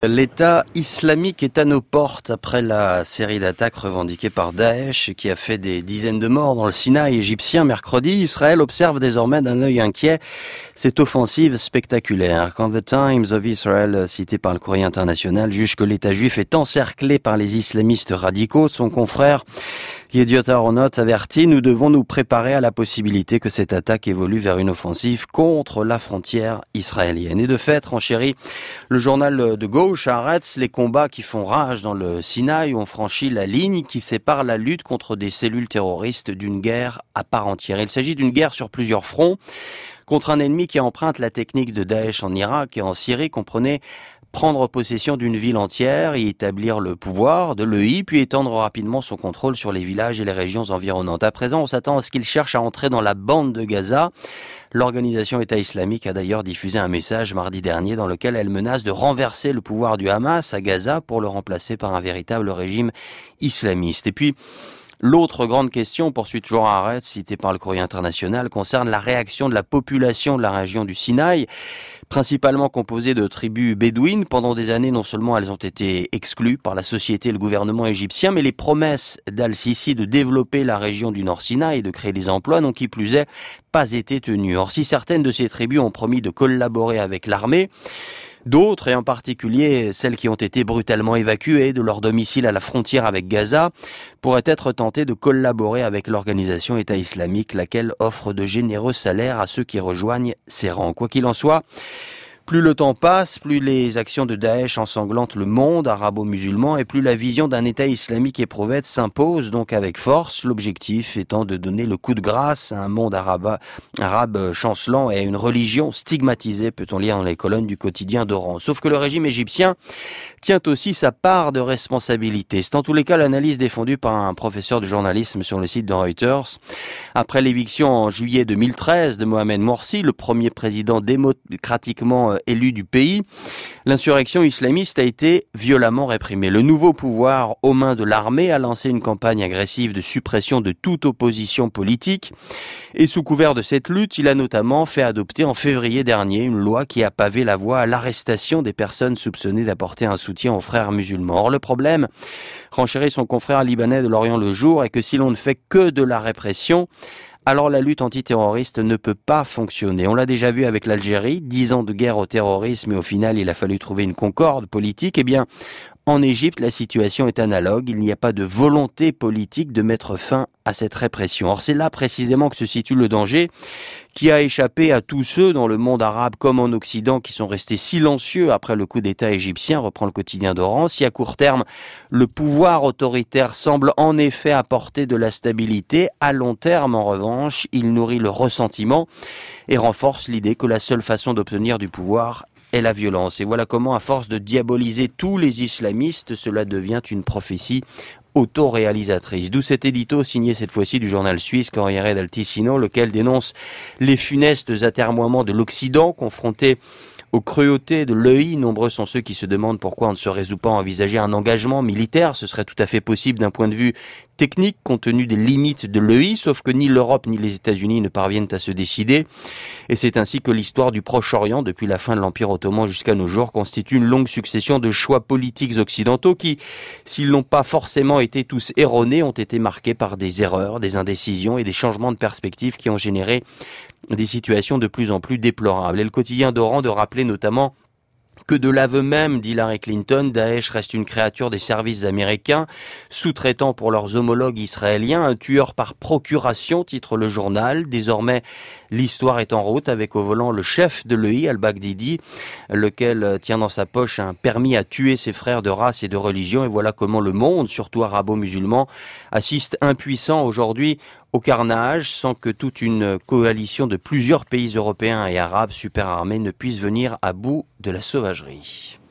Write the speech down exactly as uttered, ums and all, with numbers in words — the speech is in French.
L'État islamique est à nos portes après la série d'attaques revendiquées par Daesh qui a fait des dizaines de morts dans le Sinaï égyptien mercredi. Israël observe désormais d'un œil inquiet cette offensive spectaculaire. Quand The Times of Israel, cité par le Courrier international, juge que l'État juif est encerclé par les islamistes radicaux, son confrère Yediot Aharonot avertit: nous devons nous préparer à la possibilité que cette attaque évolue vers une offensive contre la frontière israélienne. Et de fait, renchérit le journal de gauche Haaretz, les combats qui font rage dans le Sinaï ont franchi la ligne qui sépare la lutte contre des cellules terroristes d'une guerre à part entière. Il s'agit d'une guerre sur plusieurs fronts contre un ennemi qui emprunte la technique de Daesh en Irak et en Syrie, comprenez prendre possession d'une ville entière, y établir le pouvoir de l'E I, puis étendre rapidement son contrôle sur les villages et les régions environnantes. À présent, on s'attend à ce qu'il cherche à entrer dans la bande de Gaza. L'organisation État islamique a d'ailleurs diffusé un message mardi dernier dans lequel elle menace de renverser le pouvoir du Hamas à Gaza pour le remplacer par un véritable régime islamiste. Et puis, l'autre grande question, poursuit toujours Haaretz, cité par le Courrier international, concerne la réaction de la population de la région du Sinaï, principalement composée de tribus bédouines. Pendant des années, non seulement elles ont été exclues par la société et le gouvernement égyptien, mais les promesses d'Al-Sisi de développer la région du Nord Sinaï et de créer des emplois n'ont qui plus est pas été tenues. Or, si certaines de ces tribus ont promis de collaborer avec l'armée, d'autres, et en particulier celles qui ont été brutalement évacuées de leur domicile à la frontière avec Gaza, pourraient être tentées de collaborer avec l'organisation État islamique, laquelle offre de généreux salaires à ceux qui rejoignent ses rangs. Quoi qu'il en soit, plus le temps passe, plus les actions de Daesh ensanglantent le monde arabo-musulman et plus la vision d'un État islamique éprouvette s'impose donc avec force, l'objectif étant de donner le coup de grâce à un monde arabe, arabe chancelant et à une religion stigmatisée, peut-on lire dans les colonnes du quotidien d'Oran. Sauf que le régime égyptien tient aussi sa part de responsabilité. C'est en tous les cas l'analyse défendue par un professeur de journalisme sur le site de Reuters. Après l'éviction en juillet deux mille treize de Mohamed Morsi, le premier président démocratiquement élu du pays, l'insurrection islamiste a été violemment réprimée. Le nouveau pouvoir aux mains de l'armée a lancé une campagne agressive de suppression de toute opposition politique et sous couvert de cette lutte, il a notamment fait adopter en février dernier une loi qui a pavé la voie à l'arrestation des personnes soupçonnées d'apporter un soutien aux frères musulmans. Or, le problème, renchérit son confrère libanais de l'Orient le Jour, est que si l'on ne fait que de la répression, alors la lutte antiterroriste ne peut pas fonctionner. On l'a déjà vu avec l'Algérie, dix ans de guerre au terrorisme et au final il a fallu trouver une concorde politique. Eh bien, en Égypte, la situation est analogue. Il n'y a pas de volonté politique de mettre fin à cette répression. Or, c'est là précisément que se situe le danger qui a échappé à tous ceux dans le monde arabe comme en Occident qui sont restés silencieux après le coup d'État égyptien, reprend le quotidien d'Oran. Si à court terme, le pouvoir autoritaire semble en effet apporter de la stabilité, à long terme, en revanche, il nourrit le ressentiment et renforce l'idée que la seule façon d'obtenir du pouvoir est la violence. Et voilà comment, à force de diaboliser tous les islamistes, cela devient une prophétie autoréalisatrice. D'où cet édito signé cette fois-ci du journal suisse Corriere del Ticino, lequel dénonce les funestes atermoiements de l'Occident confronté aux cruautés de l'E I. Nombreux sont ceux qui se demandent pourquoi on ne se résout pas à envisager un engagement militaire. Ce serait tout à fait possible d'un point de vue technique, compte tenu des limites de l'E I, sauf que ni l'Europe ni les États-Unis ne parviennent à se décider. Et c'est ainsi que l'histoire du Proche-Orient, depuis la fin de l'Empire ottoman jusqu'à nos jours, constitue une longue succession de choix politiques occidentaux qui, s'ils n'ont pas forcément été tous erronés, ont été marqués par des erreurs, des indécisions et des changements de perspective qui ont généré des situations de plus en plus déplorables. Et le quotidien d'Oran de rappeler notamment que de l'aveu même d'Hillary Clinton, Daesh reste une créature des services américains, sous-traitant pour leurs homologues israéliens, un tueur par procuration, titre le journal. Désormais, l'histoire est en route avec au volant le chef de l'E I, al-Baghdadi, lequel tient dans sa poche un permis à tuer ses frères de race et de religion. Et voilà comment le monde, surtout arabo-musulman, assiste impuissant aujourd'hui au carnage, sans que toute une coalition de plusieurs pays européens et arabes super armés ne puisse venir à bout de la sauvagerie.